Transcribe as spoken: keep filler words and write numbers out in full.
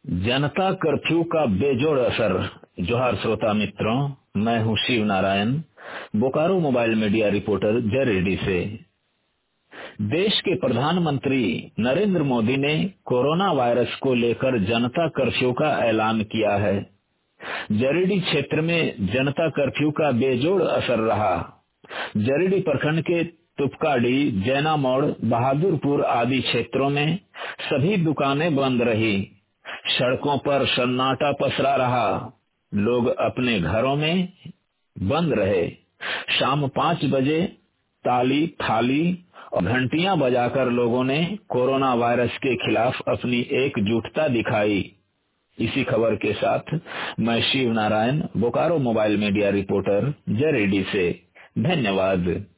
जनता curfew का बेजोड़ असर। जोहार श्रोता मित्रों, मैं हूं Shiv Narayan, Bokaro mobile media reporter Jaredi से। देश के प्रधानमंत्री नरेंद्र मोदी ने कोरोना वायरस को लेकर जनता कर्फ्यू का ऐलान किया है। जरेडी क्षेत्र में जनता कर्फ्यू का बेजोड़ असर रहा। जरेडी प्रखंड के तुपकाडी, जैना मोड़, बहादुरपुर आदि क्षेत्रों में सभी दुकानें बंद रही। सड़कों पर सन्नाटा पसरा रहा। लोग अपने घरों में बंद रहे। शाम पाँच बजे ताली, थाली और घंटियां बजाकर लोगों ने कोरोना वायरस के खिलाफ अपनी एकजुटता दिखाई। इसी खबर के साथ मैं Shiv Narayan, Bokaro mobile media reporter Jaredi से। धन्यवाद।